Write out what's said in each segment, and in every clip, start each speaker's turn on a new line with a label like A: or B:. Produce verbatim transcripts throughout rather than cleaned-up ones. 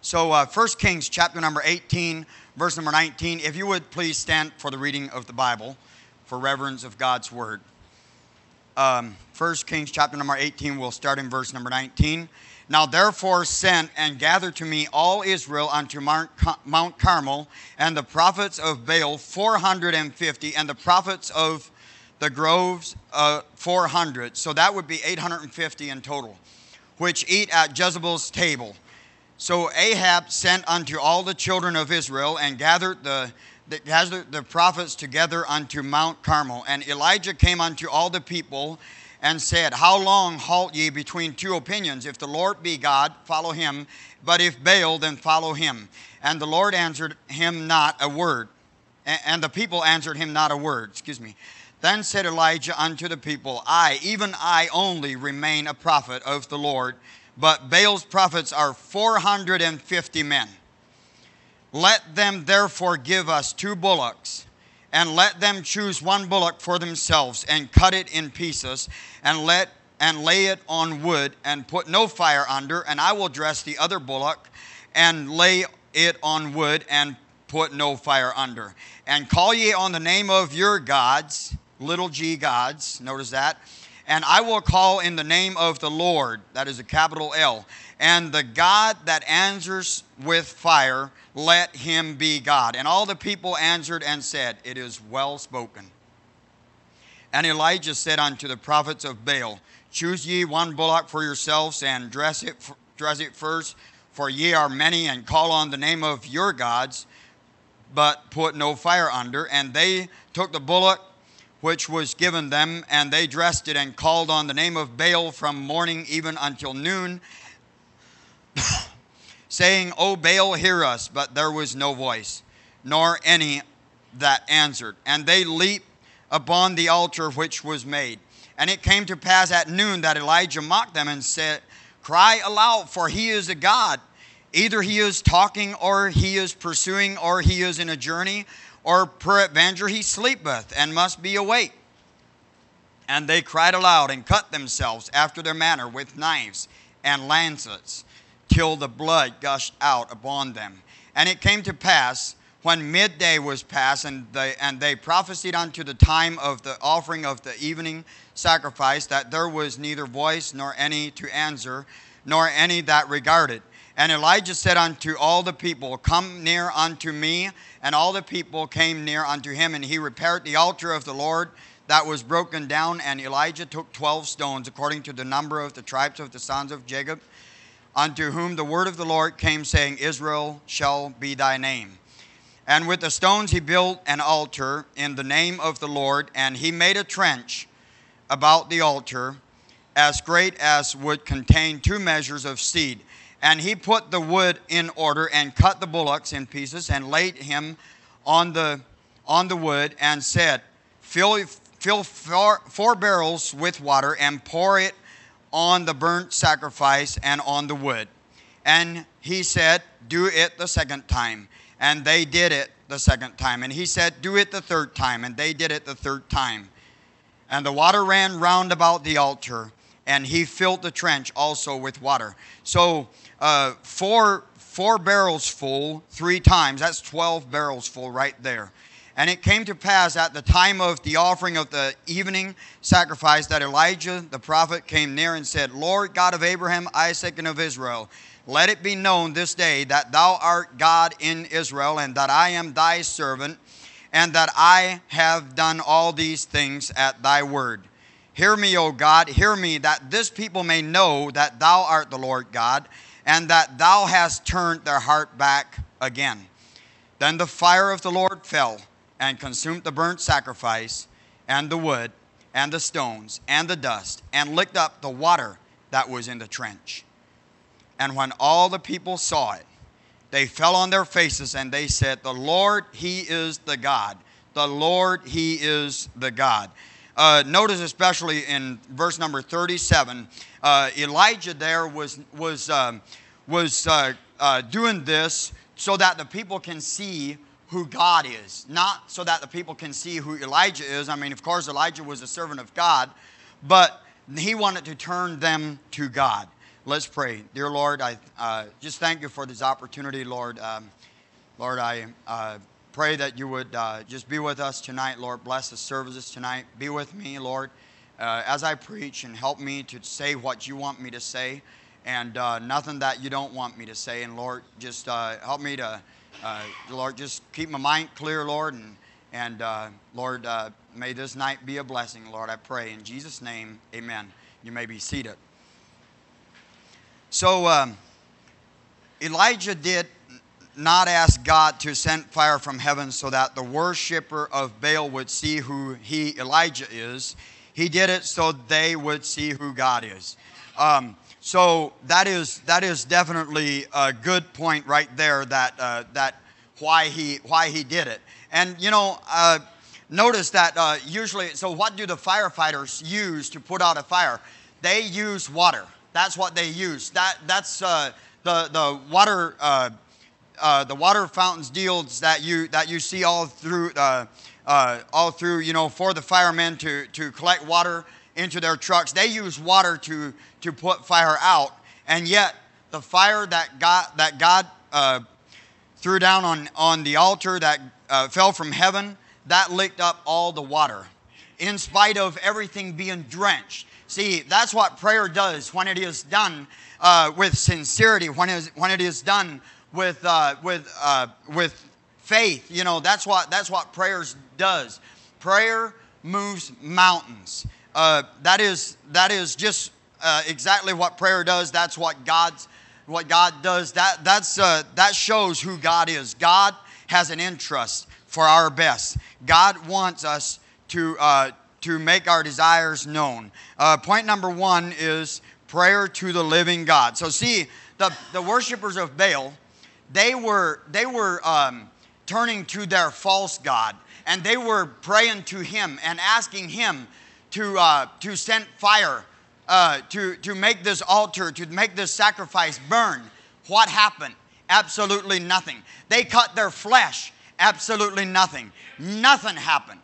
A: So uh, First Kings chapter number eighteen, verse number nineteen. If you would please stand for the reading of the Bible for reverence of God's word. Um, First Kings chapter number eighteen, we'll start in verse number nineteen. Now therefore send and gather to me all Israel unto Mount Carmel, and the prophets of Baal four hundred fifty, and the prophets of the groves uh, four hundred. So that would be eight hundred fifty in total, which eat at Jezebel's table. So Ahab sent unto all the children of Israel, and gathered the, the, gathered the prophets together unto Mount Carmel. And Elijah came unto all the people, and said, How long halt ye between two opinions? If the Lord be God, follow him. But if Baal, then follow him. And the Lord answered him not a word. And the people answered him not a word. Excuse me. Then said Elijah unto the people, I, even I only, remain a prophet of the Lord, but Baal's prophets are four hundred fifty men. Let them therefore give us two bullocks, and let them choose one bullock for themselves, and cut it in pieces, and let and lay it on wood, and put no fire under, and I will dress the other bullock, and lay it on wood, and put no fire under. And call ye on the name of your gods, little g gods, notice that, and I will call in the name of the Lord, that is a capital L, and the God that answers with fire, let him be God. And all the people answered and said, It is well spoken. And Elijah said unto the prophets of Baal, Choose ye one bullock for yourselves, and dress it, dress it first, for ye are many, and call on the name of your gods, but put no fire under. And they took the bullock which was given them, and they dressed it, and called on the name of Baal from morning even until noon, saying, O Baal, hear us. But there was no voice, nor any that answered. And they leaped upon the altar which was made. And it came to pass at noon that Elijah mocked them, and said, Cry aloud, for he is a God. Either he is talking, or he is pursuing, or he is in a journey, or peradventure he sleepeth, and must be awake. And they cried aloud, and cut themselves after their manner with knives and lancets, till the blood gushed out upon them. And it came to pass, when midday was past, and they, and they prophesied unto the time of the offering of the evening sacrifice, that there was neither voice, nor any to answer, nor any that regarded. And Elijah said unto all the people, Come near unto me. And all the people came near unto him, and he repaired the altar of the Lord that was broken down. And Elijah took twelve stones, according to the number of the tribes of the sons of Jacob, unto whom the word of the Lord came, saying, Israel shall be thy name. And with the stones he built an altar in the name of the Lord, and he made a trench about the altar, as great as would contain two measures of seed. And he put the wood in order, and cut the bullocks in pieces, and laid him on the on the wood, and said, Fill, fill four, four barrels with water, and pour it on the burnt sacrifice and on the wood. And he said, Do it the second time. And they did it the second time. And he said, Do it the third time. And they did it the third time. And the water ran round about the altar, and he filled the trench also with water. So uh, four, four barrels full three times. That's twelve barrels full right there. And it came to pass at the time of the offering of the evening sacrifice, that Elijah the prophet came near and said, Lord God of Abraham, Isaac, and of Israel, let it be known this day that thou art God in Israel, and that I am thy servant, and that I have done all these things at thy word. Hear me, O God, hear me, that this people may know that thou art the Lord God, and that thou hast turned their heart back again. Then the fire of the Lord fell, and consumed the burnt sacrifice, and the wood, and the stones, and the dust, and licked up the water that was in the trench. And when all the people saw it, they fell on their faces, and they said, The Lord, he is the God. The Lord, he is the God. Uh, notice especially in verse number thirty-seven, uh, Elijah there was, was, um, was uh, uh, doing this so that the people can see who God is. Not so that the people can see who Elijah is. I mean, of course, Elijah was a servant of God, but he wanted to turn them to God. Let's pray. Dear Lord, I uh, just thank you for this opportunity, Lord. Um, Lord, I uh, pray that you would uh, just be with us tonight, Lord. Bless the services tonight. Be with me, Lord, uh, as I preach, and help me to say what you want me to say, and uh, nothing that you don't want me to say. And Lord, just uh, help me to, uh, Lord, just keep my mind clear, Lord, and and uh, Lord, uh, may this night be a blessing, Lord. I pray in Jesus' name, amen. You may be seated. So um, Elijah did not ask God to send fire from heaven so that the worshiper of Baal would see who he, Elijah, is. He did it so they would see who God is. Um, so that is that is definitely a good point right there. That uh, that why he why he did it. And you know, uh, notice that uh, usually. So what do the firefighters use to put out a fire? They use water. That's what they use. That that's uh, the the water uh, uh, the water fountains deals that you that you see all through uh, uh, all through you know for the firemen to to collect water into their trucks. They use water to to put fire out, and yet the fire that God that God uh, threw down on on the altar that uh, fell from heaven, that licked up all the water, in spite of everything being drenched. See, that's what prayer does when it is done uh, with sincerity, when it is, when it is done with uh, with uh, with faith. You know, that's what that's what prayer does. Prayer moves mountains. Uh, that is that is just uh, exactly what prayer does. That's what God's what God does. That that's uh, that shows who God is. God has an interest for our best. God wants us to. Uh, to make our desires known. Uh, point number one is prayer to the living God. So see, the, the worshipers of Baal, they were, they were um, turning to their false god, and they were praying to him and asking him to, uh, to send fire, uh, to, to make this altar, to make this sacrifice burn. What happened? Absolutely nothing. They cut their flesh. Absolutely nothing. Nothing happened.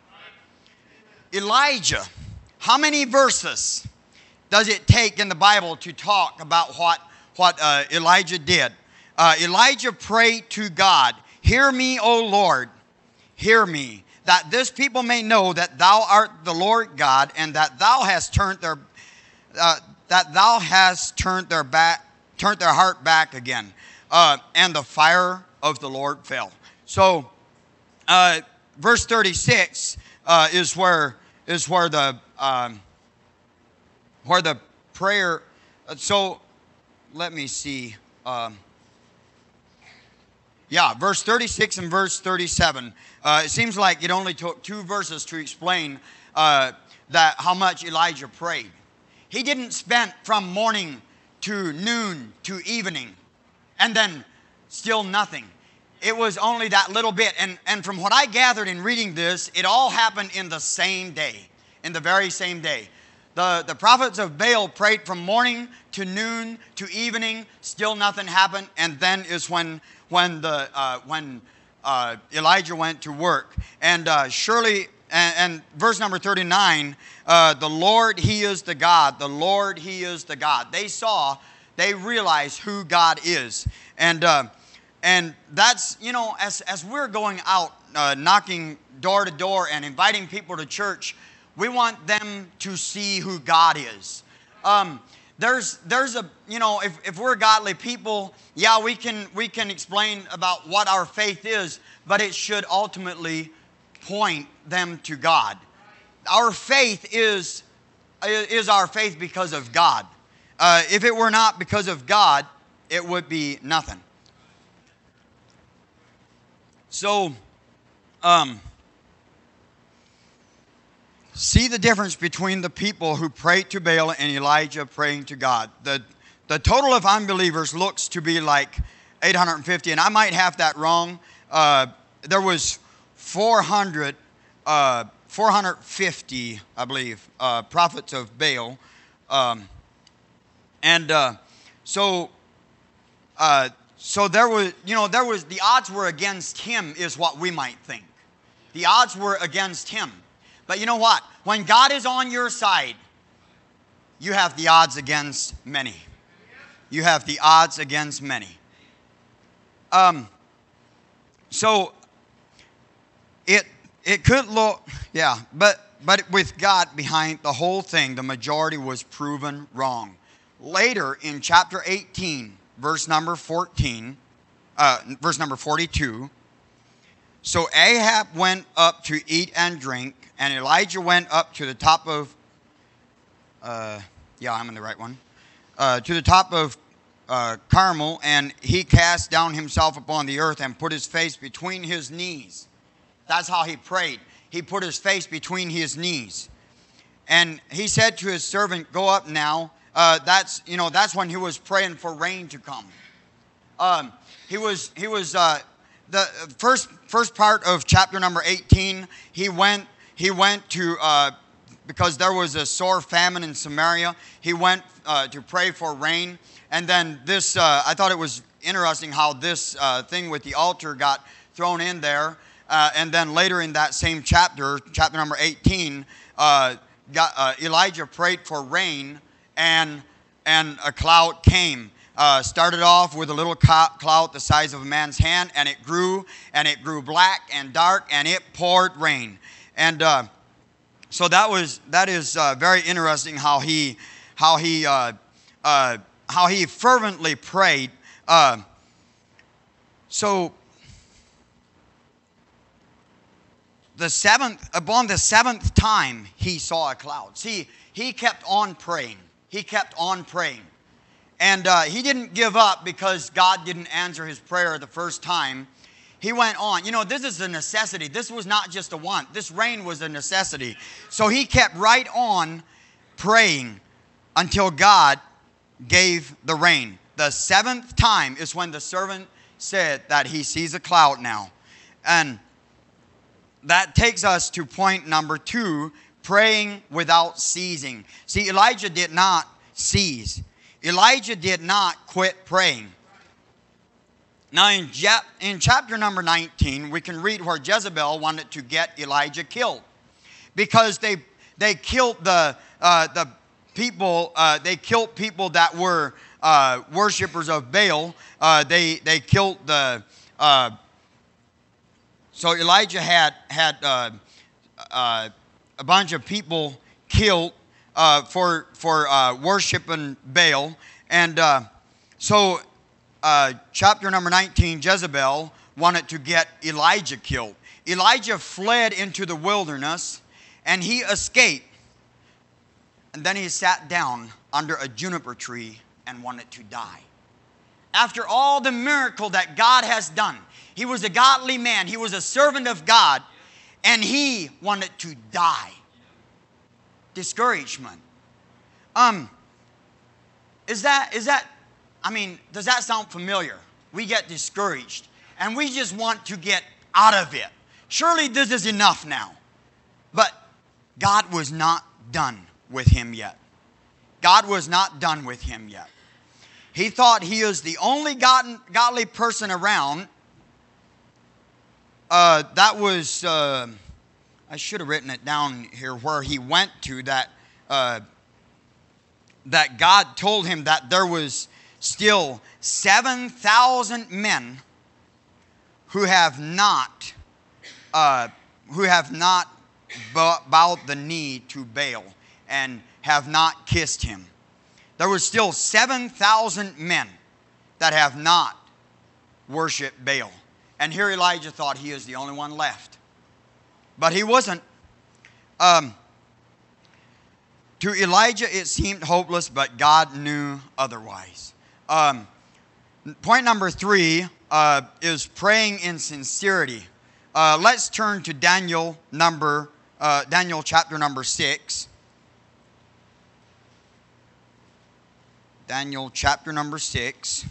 A: Elijah, how many verses does it take in the Bible to talk about what, what uh, Elijah did? Uh, Elijah prayed to God, "Hear me, O Lord, hear me, that this people may know that thou art the Lord God, and that thou hast turned their uh, that thou hast turned their back, turned their heart back again." Uh, and the fire of the Lord fell. So, uh, verse thirty-six uh, is where. is where the um, where the prayer. So let me see. Um, yeah, verse thirty-six and verse thirty-seven. Uh, it seems like it only took two verses to explain uh, that how much Elijah prayed. He didn't spend from morning to noon to evening, and then still nothing. It was only that little bit. And, and from what I gathered in reading this, it all happened in the same day. In the very same day. The, the prophets of Baal prayed from morning to noon to evening. Still nothing happened. And then is when, when, the, uh, when uh, Elijah went to work. And uh, surely, and, and verse number thirty-nine, uh, the Lord, He is the God. The Lord, He is the God. They saw, they realized who God is. And... Uh, And that's, you know, as, as we're going out, uh, knocking door to door and inviting people to church, we want them to see who God is. Um, there's, there's a, you know, if, if we're godly people, yeah, we can, we can explain about what our faith is, but it should ultimately point them to God. Our faith is, is our faith because of God. Uh, if it were not because of God, it would be nothing. So, um, see the difference between the people who prayed to Baal and Elijah praying to God. The, the total of unbelievers looks to be like eight hundred fifty, and I might have that wrong. Uh, there was four hundred, uh, four hundred fifty, I believe, uh, prophets of Baal. Um, and uh, so... Uh, So there was, you know, there was, the odds were against him is what we might think. The odds were against him. But you know what? When God is on your side, you have the odds against many. you have the odds against many. Um, so it it could look, yeah, but but with God behind the whole thing, the majority was proven wrong. Later in chapter eighteen, verse number fourteen, uh, verse number forty-two. So Ahab went up to eat and drink, and Elijah went up to the top of, uh, yeah, I'm in the right one, uh, to the top of uh, Carmel, and he cast down himself upon the earth and put his face between his knees. That's how he prayed. He put his face between his knees. And he said to his servant, go up now. Uh, that's, you know, that's when he was praying for rain to come. Um, he was, he was, uh, the first, first part of chapter number eighteen, he went, he went to, uh, because there was a sore famine in Samaria, he went uh, to pray for rain. And then this, uh, I thought it was interesting how this uh, thing with the altar got thrown in there. Uh, and then later in that same chapter, chapter number eighteen, uh, got, uh, Elijah prayed for rain, and, and a cloud came. Uh, started off with a little cloud the size of a man's hand, and it grew, and it grew black and dark, and it poured rain. And uh, so that was that is uh, very interesting how he how he uh, uh, how he fervently prayed. Uh, so the seventh upon the seventh time he saw a cloud. See, he kept on praying. He kept on praying. And uh, he didn't give up because God didn't answer his prayer the first time. He went on. You know, this is a necessity. This was not just a want. This rain was a necessity. So he kept right on praying until God gave the rain. The seventh time is when the servant said that he sees a cloud now. And that takes us to point number two, praying without ceasing. See, Elijah did not cease. Elijah did not quit praying. Now in, Je- in chapter number nineteen, we can read where Jezebel wanted to get Elijah killed. Because they they killed the, uh, the people, uh, they killed people that were uh, worshipers of Baal. Uh, they, they killed the, uh, so Elijah had, had uh, uh, a bunch of people killed Uh, for for uh, worshiping Baal. And uh, so uh, chapter number nineteen, Jezebel wanted to get Elijah killed. Elijah fled into the wilderness, and he escaped. And then he sat down under a juniper tree and wanted to die. After all the miracle that God has done, he was a godly man. He was a servant of God, and he wanted to die. Discouragement. Um, is that, is that, I mean, does that sound familiar? We get discouraged, and we just want to get out of it. Surely this is enough now. But God was not done with him yet. God was not done with him yet. He thought he was the only God, godly person around. Uh, that was... Uh, I should have written it down here where he went to, that uh, that God told him that there was still seven thousand men who have not uh, who have not bowed the knee to Baal and have not kissed him. There was still seven thousand men that have not worshiped Baal. And here Elijah thought he is the only one left. But he wasn't. Um, to Elijah, it seemed hopeless, but God knew otherwise. Um, point number three uh, is praying in sincerity. Uh, let's turn to Daniel number uh, Daniel chapter number six. Daniel chapter number six.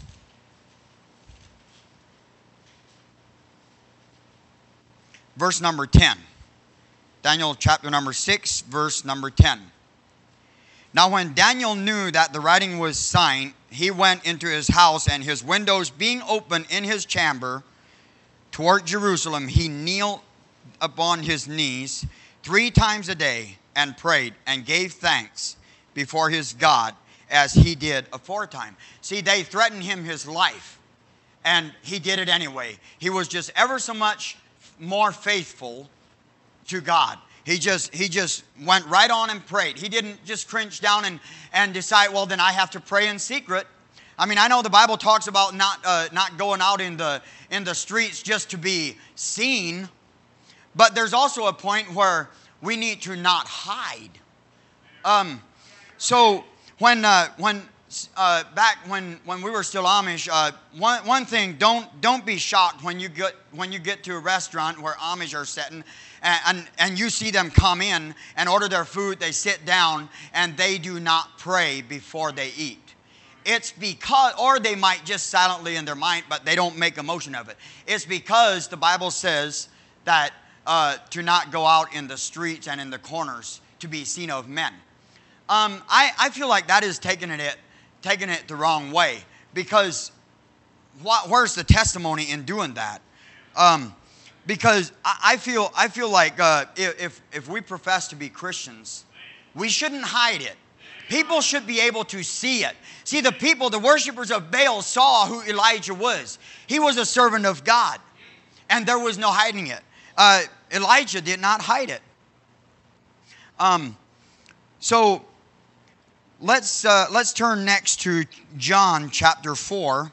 A: Verse number ten. Daniel chapter number six, verse number ten. Now when Daniel knew that the writing was signed, he went into his house, and his windows being open in his chamber toward Jerusalem, he kneeled upon his knees three times a day and prayed and gave thanks before his God as he did aforetime. See, they threatened him his life, and he did it anyway. He was just ever so much more faithful to God. He just he just went right on and prayed. He didn't just cringe down and, and decide, well, then I have to pray in secret. I mean, I know the Bible talks about not uh, not going out in the in the streets just to be seen, but there's also a point where we need to not hide. Um, so when uh, when uh, back when, when we were still Amish, uh, one one thing, don't don't be shocked when you get when you get to a restaurant where Amish are sitting, and, and and you see them come in and order their food. They sit down and they do not pray before they eat. It's because, or they might just silently in their mind, but they don't make a motion of it. It's because the Bible says that uh, to not go out in the streets and in the corners to be seen of men. Um, I, I feel like that is taking it, taking it the wrong way, because what, where's the testimony in doing that? Um, because I, I feel I feel like uh, if if we profess to be Christians, we shouldn't hide it. People should be able to see it. See, the people, the worshipers of Baal saw who Elijah was. He was a servant of God, and there was no hiding it. Uh, Elijah did not hide it. Um, so let's uh, let's turn next to John chapter four.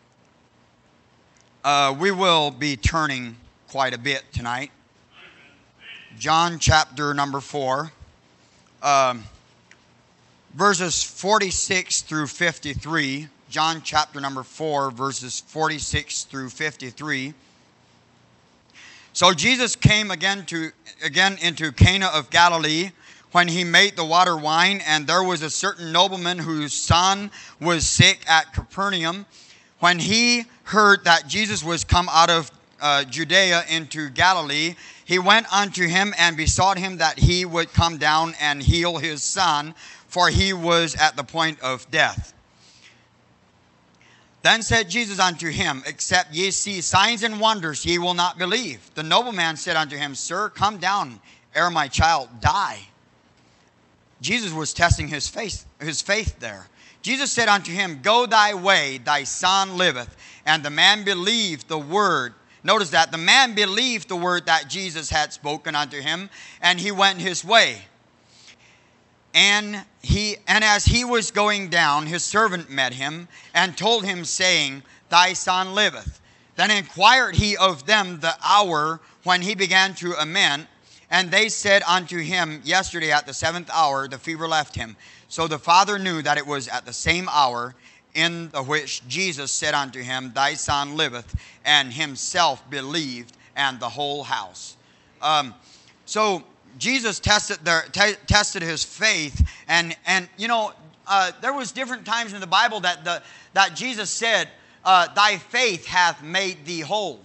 A: Uh, we will be turning quite a bit tonight. John chapter number four. Um, Verses forty-six through fifty-three, John chapter number four, verses forty-six through fifty-three. So Jesus came again to again into Cana of Galilee, when he made the water wine, and there was a certain nobleman whose son was sick at Capernaum. When he heard that Jesus was come out of uh, Judea into Galilee, he went unto him and besought him that he would come down and heal his son, for he was at the point of death. Then said Jesus unto him, Except ye see signs and wonders, ye will not believe. The nobleman said unto him, Sir, come down, ere my child die. Jesus was testing his faith, his faith there. Jesus said unto him, Go thy way, thy son liveth. And the man believed the word. Notice that the man believed the word that Jesus had spoken unto him, and he went his way. And he and as he was going down, his servant met him and told him, saying, Thy son liveth. Then inquired he of them the hour when he began to amend. And they said unto him, Yesterday at the seventh hour the fever left him. So the father knew that it was at the same hour in the which Jesus said unto him, Thy son liveth, and himself believed, and the whole house. Um, so Jesus tested their t- tested his faith, and and you know uh, there was different times in the Bible that the that Jesus said, uh, "Thy faith hath made thee whole."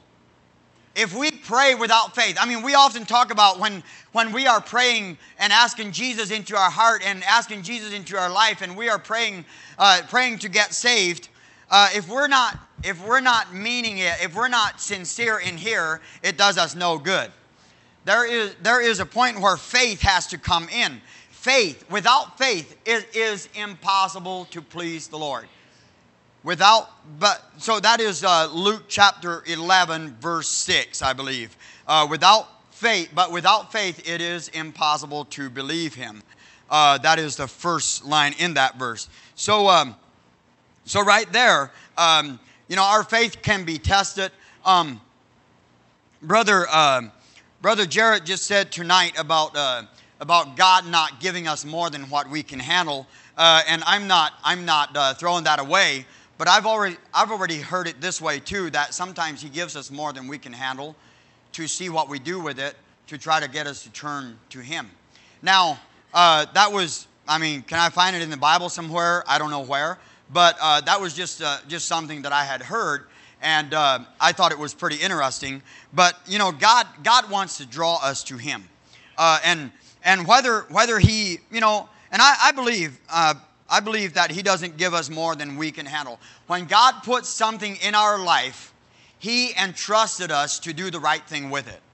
A: If we pray without faith, I mean, we often talk about when when we are praying and asking Jesus into our heart and asking Jesus into our life, and we are praying uh, praying to get saved. Uh, if we're not if we're not meaning it, if we're not sincere in here, it does us no good. There is, there is a point where faith has to come in. Faith, without faith, is, is impossible to please the Lord. Without, but, so that is uh, Luke chapter eleven, verse six, I believe. Uh, without faith, but without faith, it is impossible to believe him. Uh, that is the first line in that verse. So, um, so right there, um, you know, our faith can be tested. Um, brother, uh, Brother Jarrett just said tonight about uh, about God not giving us more than what we can handle, uh, and I'm not I'm not uh, throwing that away. But I've already I've already heard it this way too, that sometimes He gives us more than we can handle, to see what we do with it, to try to get us to turn to Him. Now uh, that was I mean, can I find it in the Bible somewhere? I don't know where, but uh, that was just uh, just something that I had heard. And uh, I thought it was pretty interesting. But, you know, God God wants to draw us to Him. Uh, and and whether whether He, you know, and I, I believe uh, I believe that He doesn't give us more than we can handle. When God puts something in our life, He entrusted us to do the right thing with it.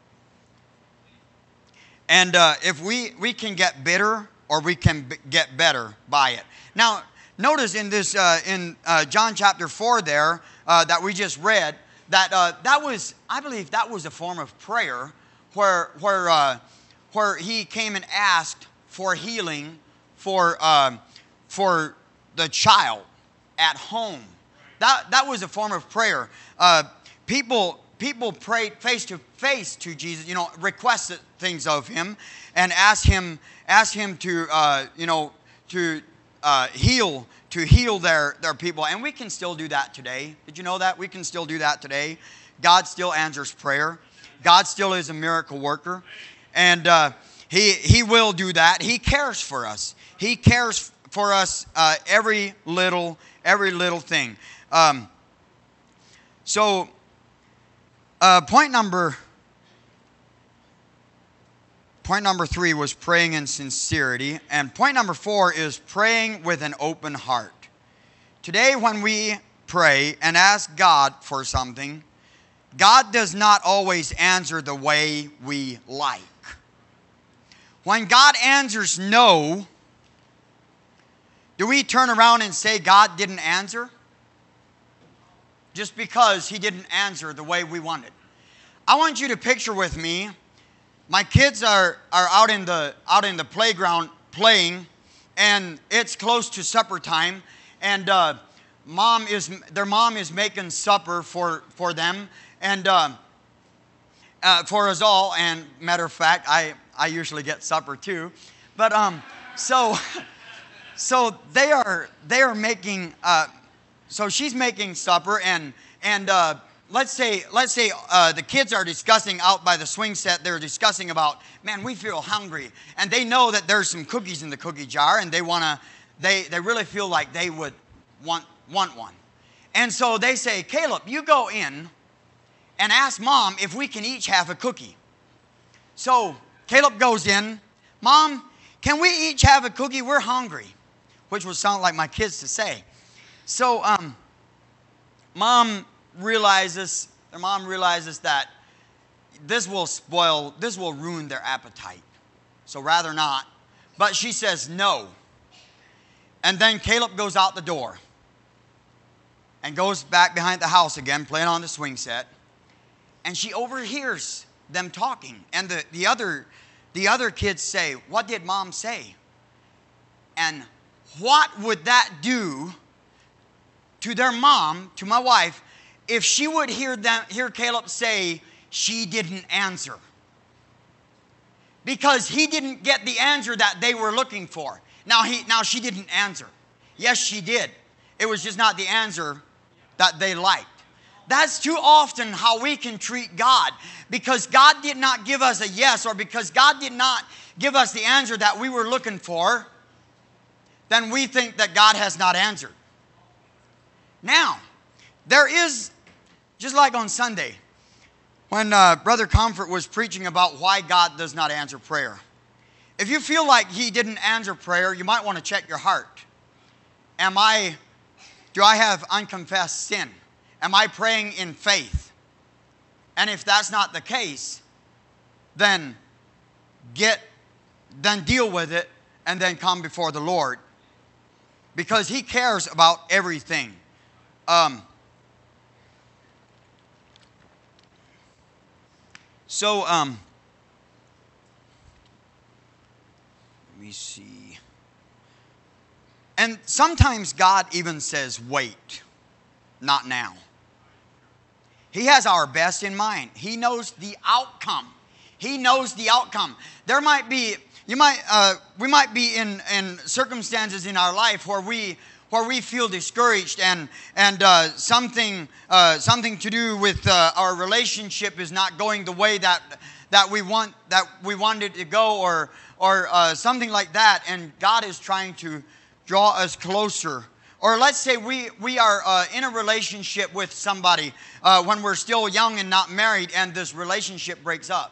A: And uh, if we, we can get bitter or we can b- get better by it. Now, notice in this uh, in uh, John chapter four there uh, that we just read that uh, that was, I believe that was a form of prayer where where uh, where he came and asked for healing for uh, for the child at home. That that was a form of prayer. Uh, people people prayed face to face to Jesus, you know, requested things of him and asked him asked him to uh, you know to uh, heal to heal their their people, and we can still do that today. Did you know that we can still do that today? God still answers prayer. God still is a miracle worker, and uh, he he will do that. He cares for us. He cares for us uh, every little every little thing. Um, so, uh, point number point number three was praying in sincerity, and point number four is praying with an open heart. Today, when we pray and ask God for something, God does not always answer the way we like. When God answers no, do we turn around and say God didn't answer? Just because he didn't answer the way we wanted. I want you to picture with me, my kids are, are out in the out in the playground playing, and it's close to supper time, and uh, mom is their mom is making supper for, for them and uh, uh, for us all. And matter of fact, I, I usually get supper too. But um so so they are they are making uh, So she's making supper, and and uh, let's say let's say uh, the kids are discussing out by the swing set. They're discussing about, man, we feel hungry, and they know that there's some cookies in the cookie jar, and they wanna they they really feel like they would want want one, and so they say, Caleb, you go in and ask Mom if we can each have a cookie. So Caleb goes in, Mom, can we each have a cookie? We're hungry, which would sound like my kids to say. So, um, mom realizes, their mom realizes that this will spoil, this will ruin their appetite. So rather not. But she says no. And then Caleb goes out the door and goes back behind the house again, playing on the swing set. And she overhears them talking. And the, the other, the other kids say, what did Mom say? And what would that do to their mom, to my wife, if she would hear them, hear Caleb say she didn't answer? Because he didn't get the answer that they were looking for. Now he, now she didn't answer. Yes, she did. It was just not the answer that they liked. That's too often how we can treat God. Because God did not give us a yes, or because God did not give us the answer that we were looking for, then we think that God has not answered. Now, there is, just like on Sunday, when uh, Brother Comfort was preaching about why God does not answer prayer. If you feel like he didn't answer prayer, you might want to check your heart. Am I, do I have unconfessed sin? Am I praying in faith? And if that's not the case, then get, then deal with it and then come before the Lord. Because he cares about everything. Um, so, um, let me see. And sometimes God even says, wait, not now. He has our best in mind. He knows the outcome. He knows the outcome. There might be, you might, uh, we might be in, in circumstances in our life where we where we feel discouraged, and and uh, something uh, something to do with uh, our relationship is not going the way that that we want that we want it to go, or or uh, something like that, and God is trying to draw us closer. Or let's say we we are uh, in a relationship with somebody uh, when we're still young and not married, and this relationship breaks up.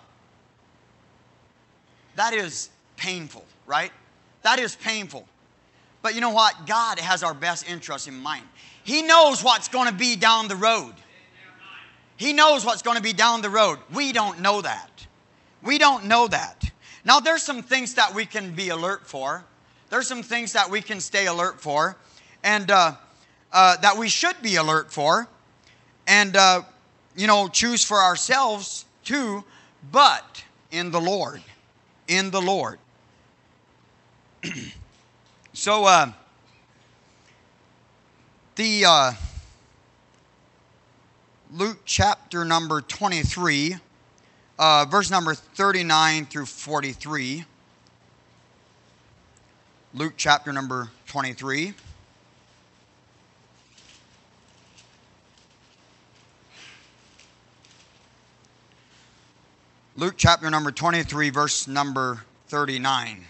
A: That is painful, right? That is painful. But you know what? God has our best interest in mind. He knows what's going to be down the road. He knows what's going to be down the road. We don't know that. We don't know that. Now, there's some things that we can be alert for. There's some things that we can stay alert for. and uh, uh, that we should be alert for, and uh, you know, choose for ourselves too, but in the Lord, in the Lord. So uh, the uh, Luke chapter number twenty-three, uh, verse number thirty-nine through forty-three. Luke chapter number twenty-three. Luke chapter number twenty-three, verse number thirty-nine.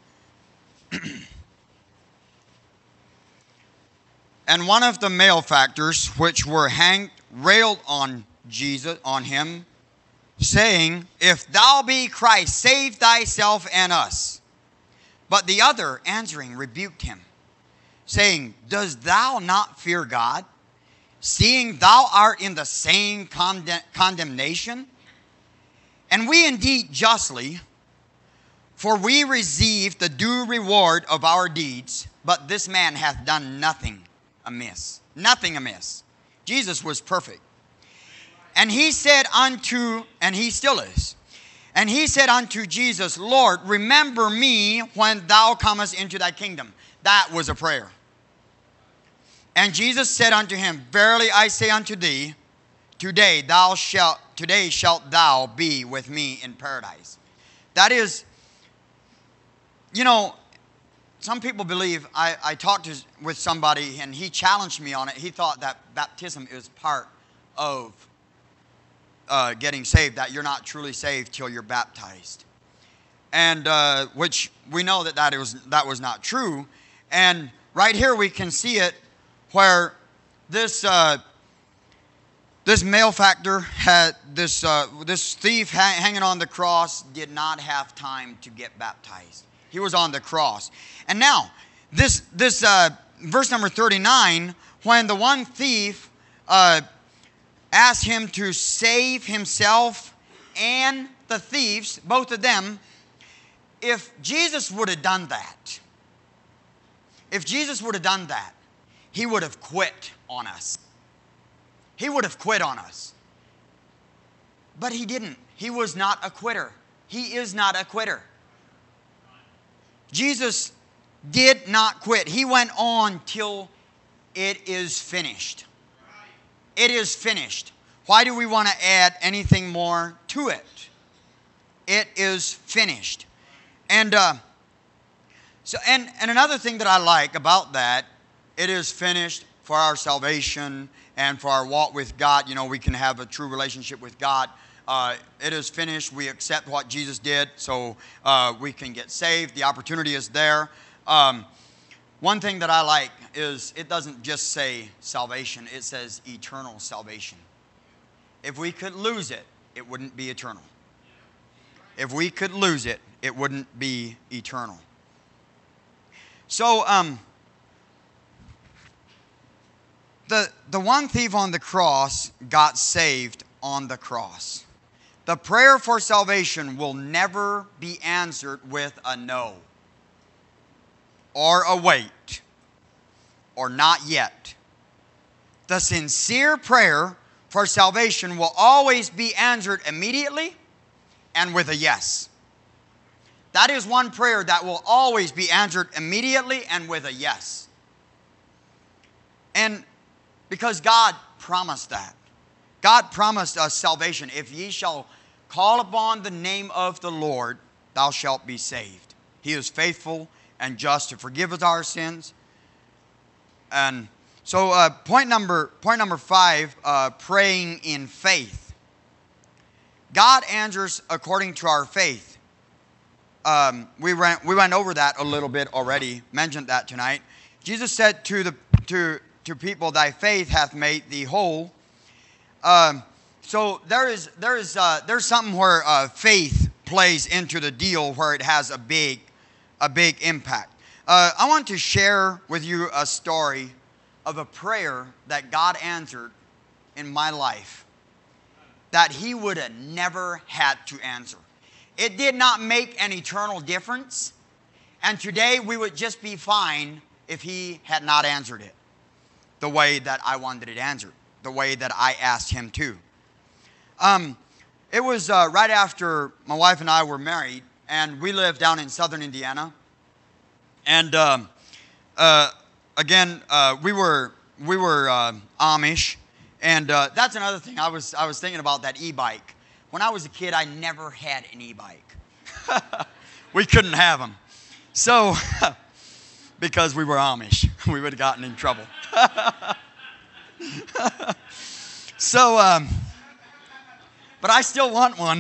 A: And one of the malefactors which were hanged railed on Jesus, on him, saying, If thou be Christ, save thyself and us. But the other answering rebuked him, saying, Dost thou not fear God, seeing thou art in the same condemn- condemnation? And we indeed justly, for we receive the due reward of our deeds, but this man hath done nothing amiss. Nothing amiss. Jesus was perfect. And he said unto, and he still is, and he said unto Jesus, Lord, remember me when thou comest into thy kingdom. That was a prayer. And Jesus said unto him, Verily I say unto thee, today thou shalt, today shalt thou be with me in paradise. That is, you know, some people believe, I, I talked to, with somebody and he challenged me on it. He thought that baptism is part of uh, getting saved, that you're not truly saved till you're baptized. And uh, which we know that that was, that was not true. And right here we can see it where this, uh, this malefactor had, this, uh, this thief hang, hanging on the cross did not have time to get baptized. He was on the cross. And now, this, this uh, verse number thirty-nine, when the one thief uh, asked him to save himself and the thieves, both of them, if Jesus would have done that, if Jesus would have done that, he would have quit on us. He would have quit on us. But he didn't. He was not a quitter. He is not a quitter. Jesus did not quit. He went on till it is finished. It is finished. Why do we want to add anything more to it? It is finished. And uh, so, and, and another thing that I like about that, it is finished for our salvation and for our walk with God. You know, we can have a true relationship with God. Uh, it is finished. We accept what Jesus did, so uh, we can get saved. The opportunity is there. Um, one thing that I like is it doesn't just say salvation. It says eternal salvation. If we could lose it, it wouldn't be eternal. If we could lose it, it wouldn't be eternal. So, um, the, the one thief on the cross got saved on the cross. The prayer for salvation will never be answered with a no, or a wait, or not yet. The sincere prayer for salvation will always be answered immediately and with a yes. That is one prayer that will always be answered immediately and with a yes. And because God promised that. God promised us salvation. If ye shall call upon the name of the Lord, thou shalt be saved. He is faithful and just to forgive us our sins. And so uh, point number point number five, uh, praying in faith. God answers according to our faith. Um, we went we went over that a little bit already. Mentioned that tonight. Jesus said to the to to people, "Thy faith hath made thee whole." Um, so there is there is uh, there's something where uh, faith plays into the deal, where it has a big a big impact. Uh, I want to share with you a story of a prayer that God answered in my life that He would have never had to answer. It did not make an eternal difference, and today we would just be fine if he had not answered it the way that I wanted it answered, the way that I asked him to. Um, it was uh, right after my wife and I were married, and we lived down in southern Indiana. And um, uh, again, uh, we were we were uh, Amish, and uh, that's another thing. I was I was thinking about that e-bike. When I was a kid, I never had an e-bike. We couldn't have them, so because we were Amish, we would have gotten in trouble. So, um, but I still want one.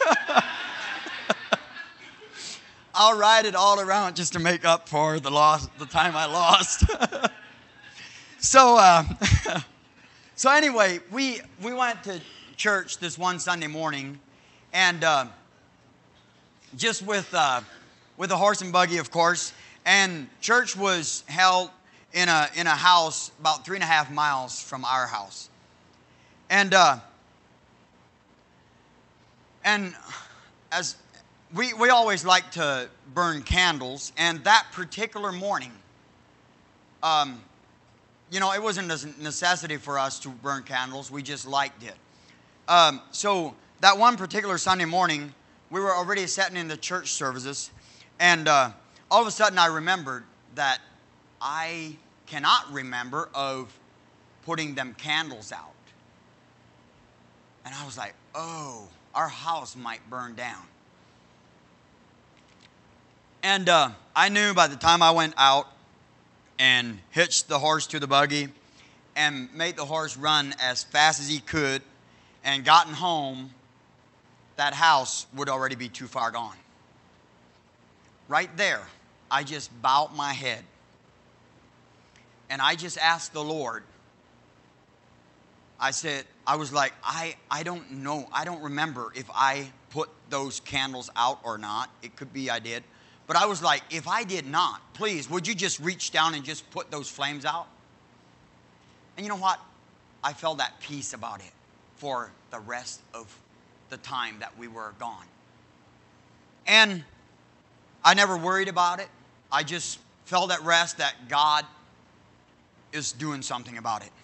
A: I'll ride it all around just to make up for the loss, the time I lost. so, uh, so anyway, we we went to church this one Sunday morning, and uh, just with uh, with a horse and buggy, of course. And church was held in a in a house about three and a half miles from our house, and uh, and as We, we always like to burn candles, and that particular morning, um, you know, it wasn't a necessity for us to burn candles. We just liked it. Um, so that one particular Sunday morning, we were already sitting in the church services, and uh, all of a sudden I remembered that I cannot remember of putting them candles out. And I was like, oh, our house might burn down. And uh, I knew by the time I went out and hitched the horse to the buggy and made the horse run as fast as he could and gotten home, that house would already be too far gone. Right there, I just bowed my head. And I just asked the Lord. I said, I was like, I, I don't know. I don't remember if I put those candles out or not. It could be I did. But I was like, if I did not, please, would you just reach down and just put those flames out? And you know what? I felt that peace about it for the rest of the time that we were gone. And I never worried about it. I just felt at rest that God is doing something about it.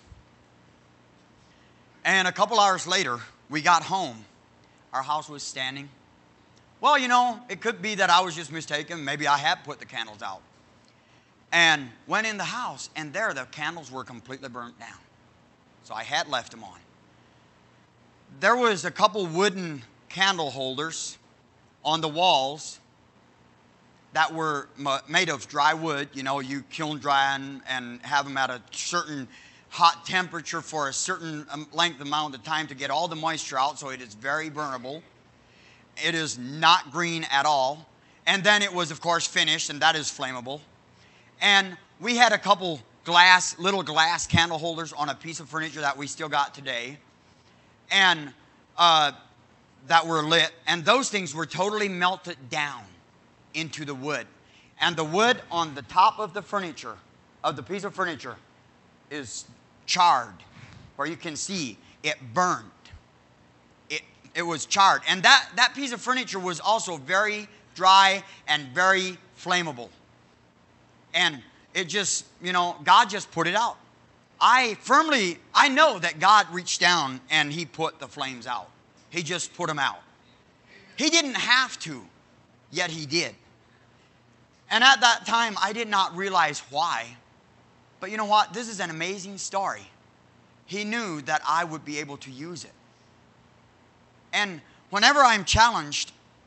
A: And a couple hours later, we got home. Our house was standing. Well, you know, it could be that I was just mistaken. Maybe I had put the candles out. And went in the house, and there the candles were completely burnt down. So I had left them on. There was a couple wooden candle holders on the walls that were made of dry wood. You know, you kiln dry and, and have them at a certain hot temperature for a certain length amount of time to get all the moisture out, so it is very burnable. It is not green at all. And then it was, of course, finished, and that is flammable. And we had a couple glass, little glass candle holders on a piece of furniture that we still got today, and uh, that were lit. And those things were totally melted down into the wood. And the wood on the top of the furniture, of the piece of furniture, is charred, where you can see it burned. It, it was charred. And that, that piece of furniture was also very dry and very flammable. And it just, you know, God just put it out. I firmly, I know that God reached down and He put the flames out. He just put them out. He didn't have to, yet He did. And at that time, I did not realize why. But you know what? This is an amazing story. He knew that I would be able to use it. And whenever I'm challenged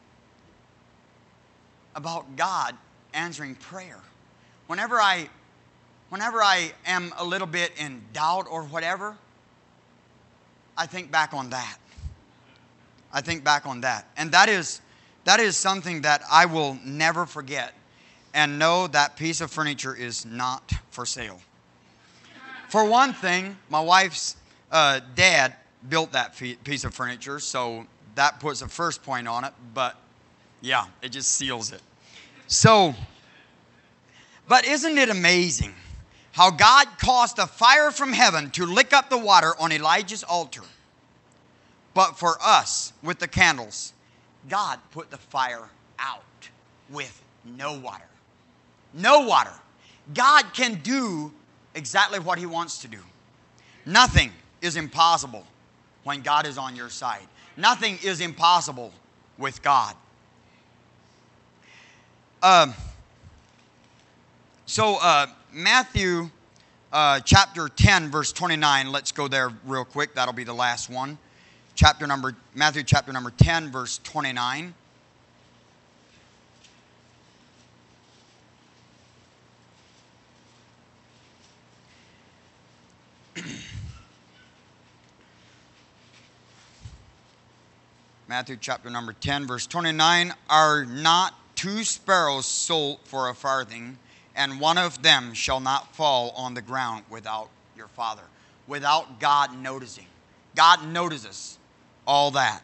A: about God answering prayer, whenever I, whenever I am a little bit in doubt or whatever, I think back on that. I think back on that. And that is, that is something that I will never forget. And know that piece of furniture is not for sale. For one thing, my wife's uh, dad built that piece of furniture, so that puts a first point on it. But yeah, it just seals it. So, but isn't it amazing how God caused a fire from heaven to lick up the water on Elijah's altar? But for us, with the candles, God put the fire out with no water. No water. God can do exactly what He wants to do. Nothing is impossible when God is on your side. Nothing is impossible with God. Um, so uh, Matthew uh, chapter ten, verse twenty-nine. Let's go there real quick. That'll be the last one. Chapter number Matthew chapter number ten, verse twenty-nine. Matthew chapter number ten, verse twenty-nine. Are not two sparrows sold for a farthing, and one of them shall not fall on the ground without your Father? Without God noticing. God notices all that.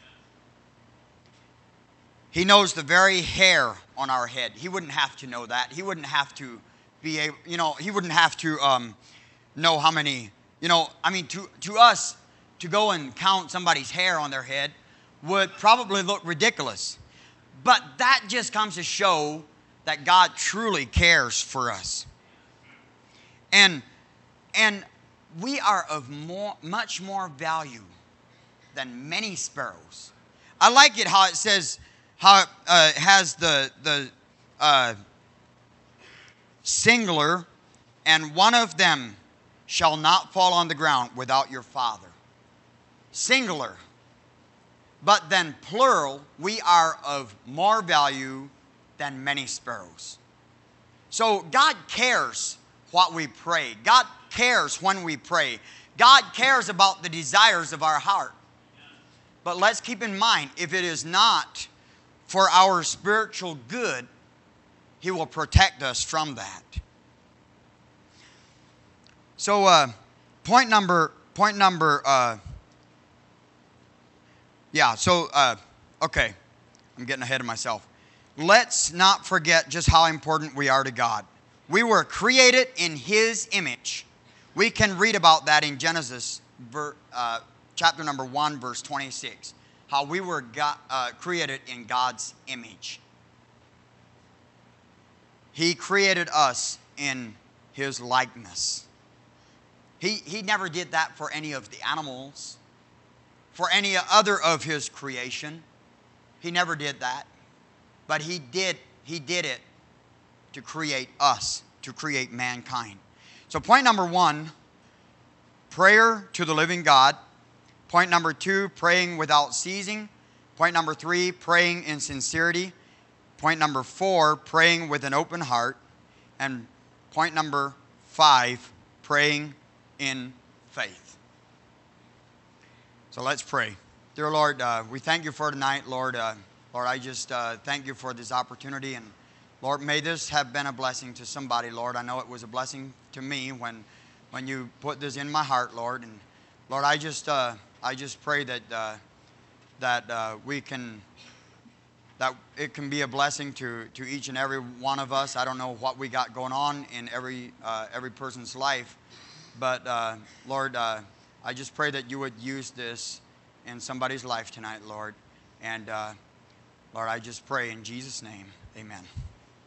A: He knows the very hair on our head. He wouldn't have to know that. He wouldn't have to be able, you know, he wouldn't have to um, know how many, you know, I mean, to, to us, to go and count somebody's hair on their head would probably look ridiculous. But that just comes to show that God truly cares for us. And, and we are of more, much more value than many sparrows. I like it how it says, how it uh, has the, the uh, singular, and one of them shall not fall on the ground without your Father. Singular. But then plural, we are of more value than many sparrows. So God cares what we pray. God cares when we pray. God cares about the desires of our heart. But let's keep in mind, if it is not for our spiritual good, He will protect us from that. So uh, point number, point number, uh, yeah, so, uh, okay, I'm getting ahead of myself. Let's not forget just how important we are to God. We were created in His image. We can read about that in Genesis ver, uh, chapter number one, verse twenty-six. How we were God, uh, created in God's image. He created us in His likeness. He, he never did that for any of the animals, for any other of His creation. He never did that. But He did, He did it to create us, to create mankind. So point number one, prayer to the living God. Point number two, praying without ceasing. Point number three, praying in sincerity. Point number four, praying with an open heart. And point number five, praying in faith. So let's pray. Dear Lord, uh, we thank You for tonight, Lord. Uh, Lord, I just uh, thank You for this opportunity. And Lord, may this have been a blessing to somebody, Lord. I know it was a blessing to me when, when You put this in my heart, Lord. And Lord, I just, uh, I just pray that, uh, that uh, we can, that it can be a blessing to, to each and every one of us. I don't know what we got going on in every, uh, every person's life. But uh, Lord, uh, I just pray that You would use this in somebody's life tonight, Lord. And uh, Lord, I just pray in Jesus' name, amen.